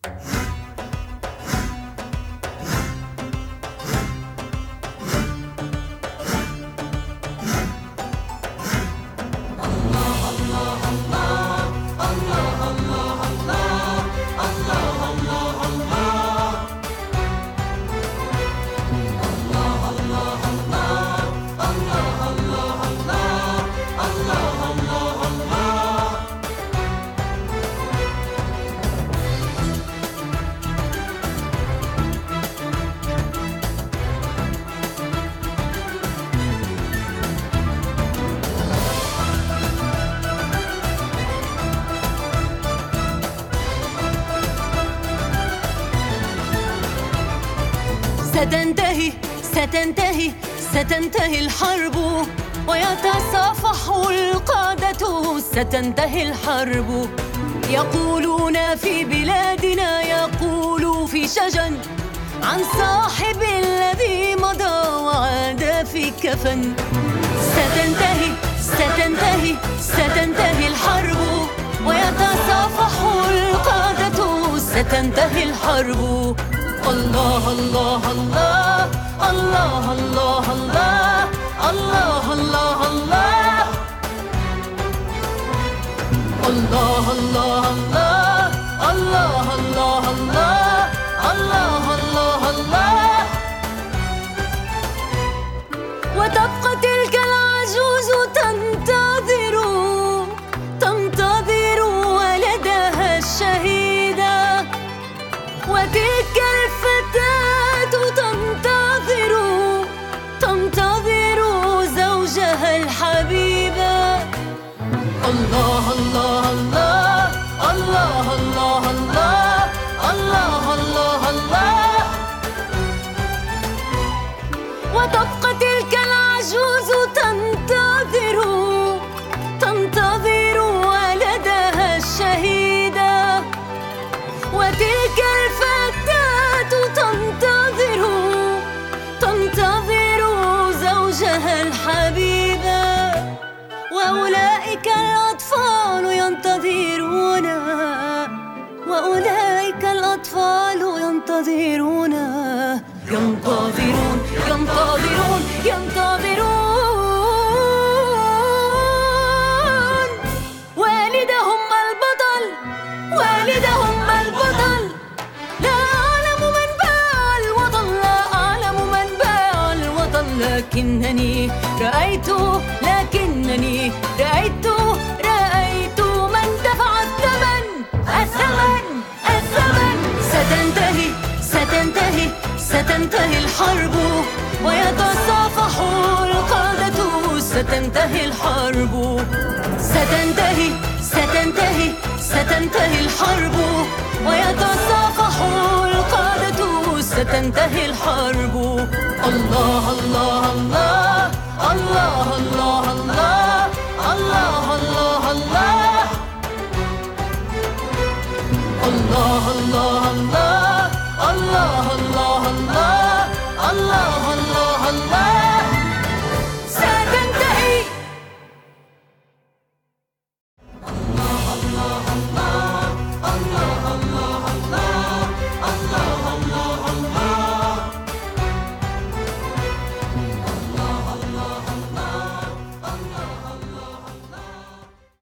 ستنتهي الحرب ويتصافح القادة. ستنتهي الحرب. يقولون في بلادنا، يقول في شجن عن صاحب الذي مضى وعاد في كفن. ستنتهي الحرب ويتصافح القادة. ستنتهي الحرب. الله الله الله الله الله الله الله الله الله الله الله الله الله الله الله الله. وتبقى تلك العجوز تنتظر ولدها الشهيدة، وتلك الفتاة تنتظر زوجها الحبيبة. الله الله الله الله الله الله الله الله الله. وتبقى تلك العجوز تنتظر ولدها الشهيدة، وتلك الفتاة تنتظر زوجها الحبيبة. وأولئك الأطفال ينتظرون، وأولئك الأطفال ينتظرون ينتظرون ينتظرون ينتظرون والدهم البطل، والدهم البطل. لا أعلم من باع الوطن، لا أعلم من باع الوطن، لكنني رأيت من دفع الثمن. ستنتهي الحرب ويتصافح القادة. ستنتهي الحرب. ستنتهي الحرب ويتصافح القادة. ستنتهي الحرب. الله الله الله الله الله الله الله الله الله الله الله الله الله الله الله الله. ستنتهي. الله الله الله